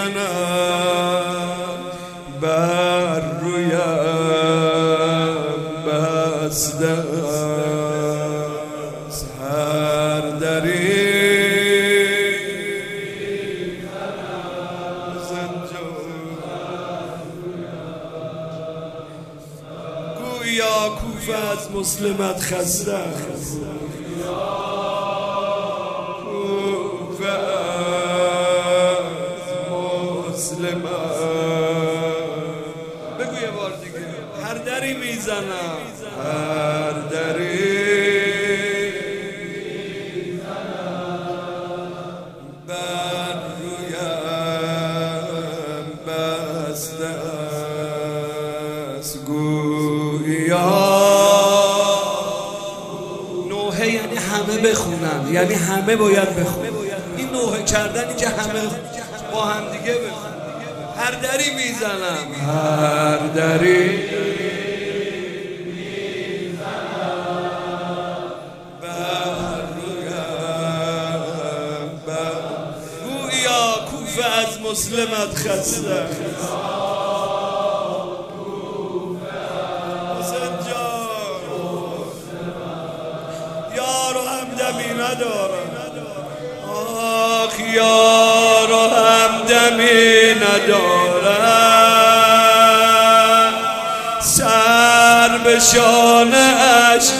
میزنم بر رویم بسته است هر دری گویا کوفه از مسلمت خسته است بگو یه بار دیگه هر دری میزنم هر دری بر رویم بسته است گویا نوحه یعنی همه بخونن یعنی همه باید بخونن این نوحه کردنی که همه با هم دیگه بخونن هر دری میزنم هر دری بر رویم گویا کوفه از مسلمت خسته حسین جان یارو همدمی ندارم آخ یارو همدمی ندارم سر به شانه‌اش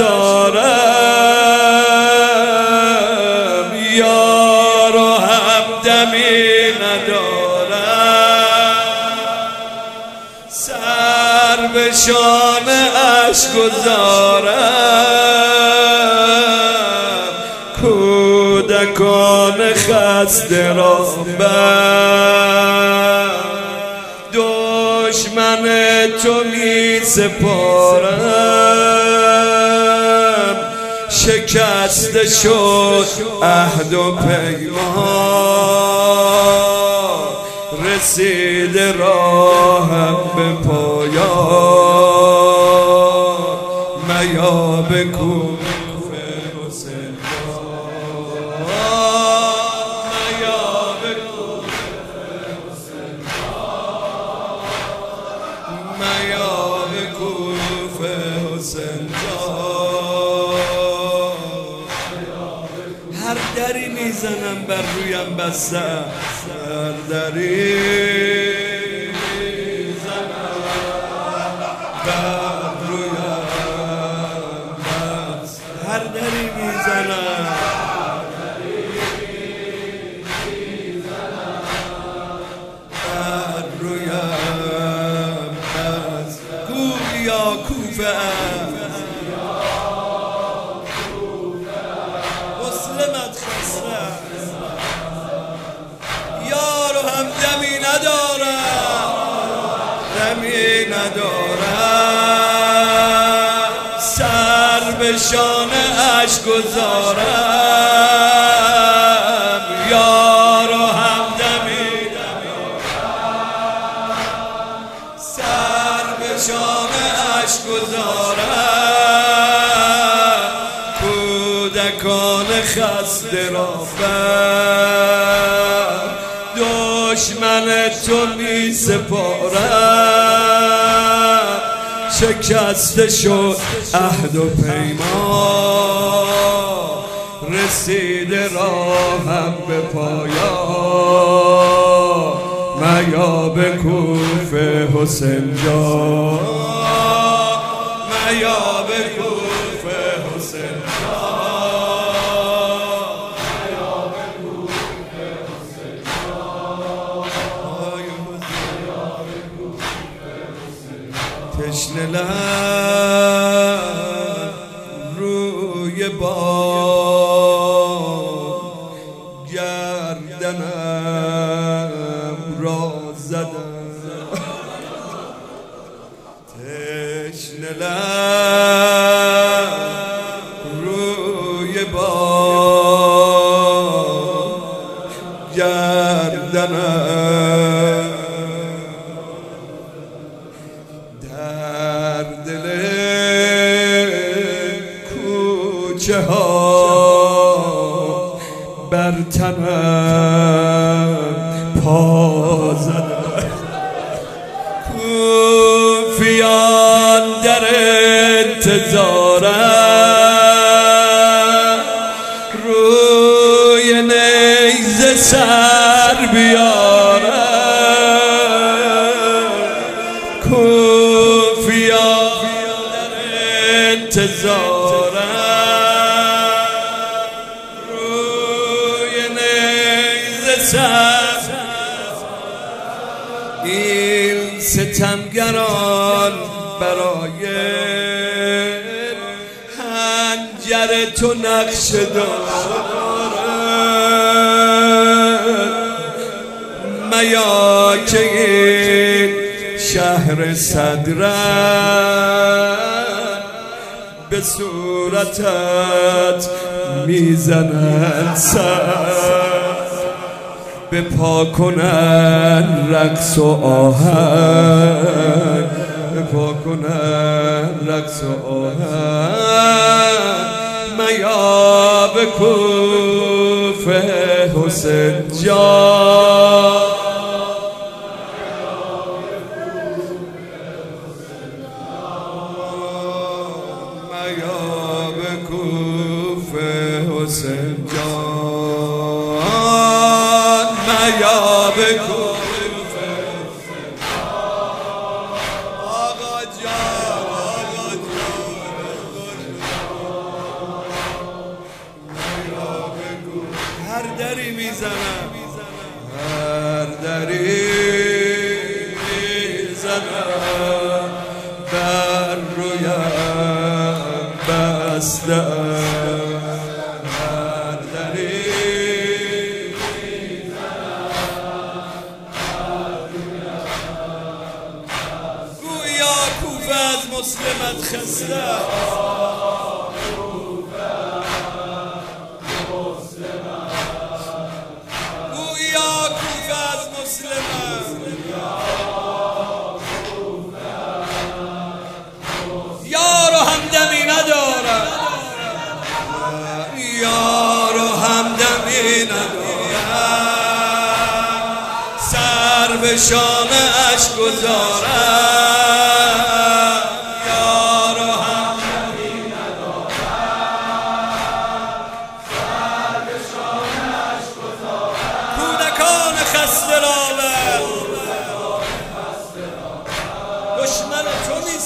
گذارم یارو همدمی ندارم سر به شانه‌اش گذارم کودکان خسته را بر دشمن تو می سپارم شکسته شد عهد و پیمان رسیده راهم به پایان میا به کوفه حسین هر دری میزنم بر رویم بسته هر دری میزنم بر رویم بسته هر دری میزنم بر رویم بسته گویا کوفه یارو هم دمی ندارم دمی ندارم سر به شانه‌اش گذارم یارو هم دمی ندارم سر به شانه‌اش گذارم کودکان خسته را دشمن تو می سپارم شکسته شد عهد و پیمان رسیده راهم به پایان میا به کوفه حسین جان میا به کوفه حسین تشنه لب روی بام گردنم را زدم تشنه لب روی بام گردنم در دل کوچه ها بر تنم پا زدن. کوفیان در انتظارن، روی نیزه سر بیارن. کوفیان در انتظارن، روی نیزه سر. این ستمگران برای حنجر تو نقش دارن. میا که این شهر صدرن، به صورتت میزنن سر. به پا کنن رقص و آهنگ، به پا کنن رقص و آهنگ. میا به کوفه حسین جان، میا به کوفه حسین جان، میا به کوفه آقا جان، آقا جان. میا به کوفه هر دری میزنم، هر دری میزنم، بر رویم بسته. از مسلمت خسته، گویا کوفه از مسلمت. یار و همدمی ندارد، یار و همدمی ندارد، سر به شانه‌اش گذارد. دشمن تو می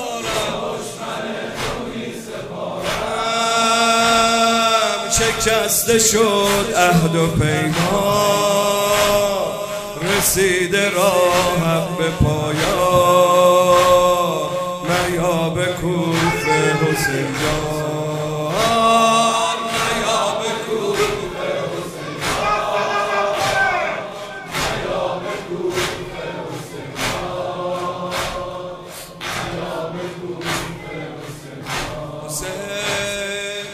سپارم، شکسته شد عهد و پیمان، رسیده راهم به پایان. میا به کوفه حسین جان، میا به کوفه حسین جان، میا به کوفه حسین جان، میا به کوفه حسین جان. حسین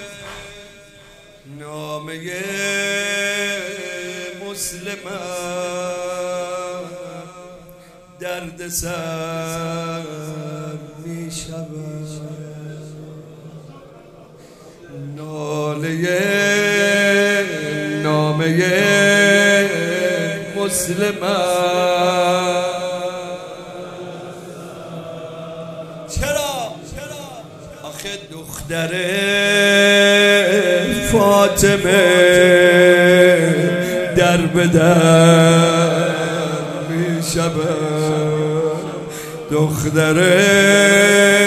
نامه مسلمت درد سر می شود، نامه مسلمت. چرا آخه دختر فاطمه در به در می شود، دختره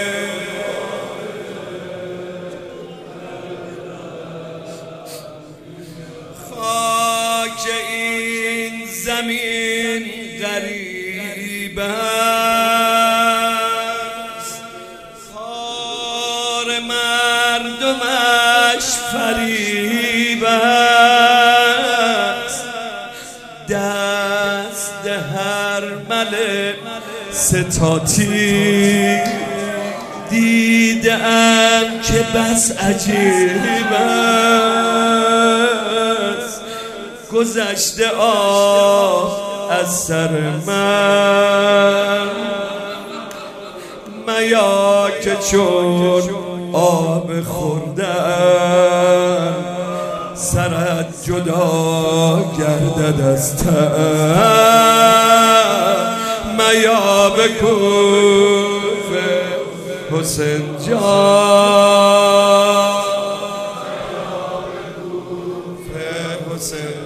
خاک این زمین غریب است، خار مردمش فریب است. دست هر ملک ستاتی دیدم که بس عجیب است. گذشته آه از سر من، میا که چون آب خوردن سرت جدا گردد از تن میا به کوفه حسین جان حسین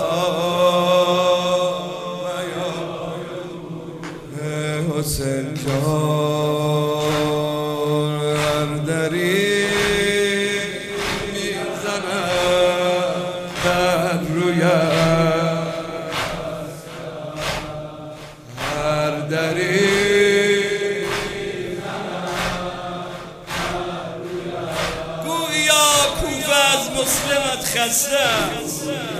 جان حسین جان هر دری میزند در رویم هر دری گویا کوفه از مسلمت خسته است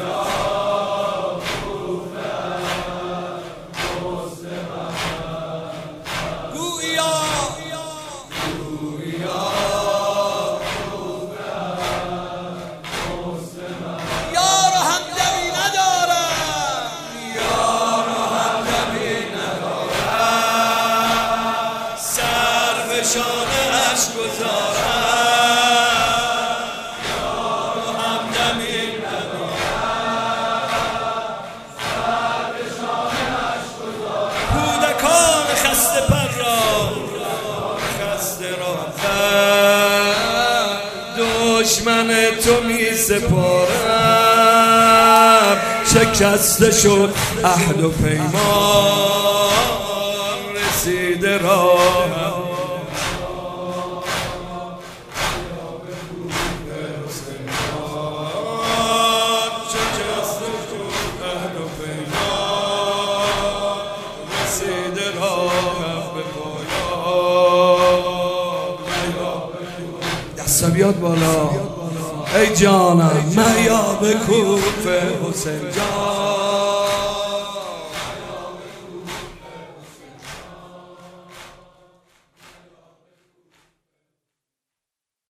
شانه‌اش گذارم یار و همدمی ندارم سر به شانه‌اش گذارم کودکان خسته پر را خسته را دشمن تو می سپارم شکسته شد عهد و پیمان رسیده راهم دستا بیاد بالا ای جانم میا به کوفه حسین جان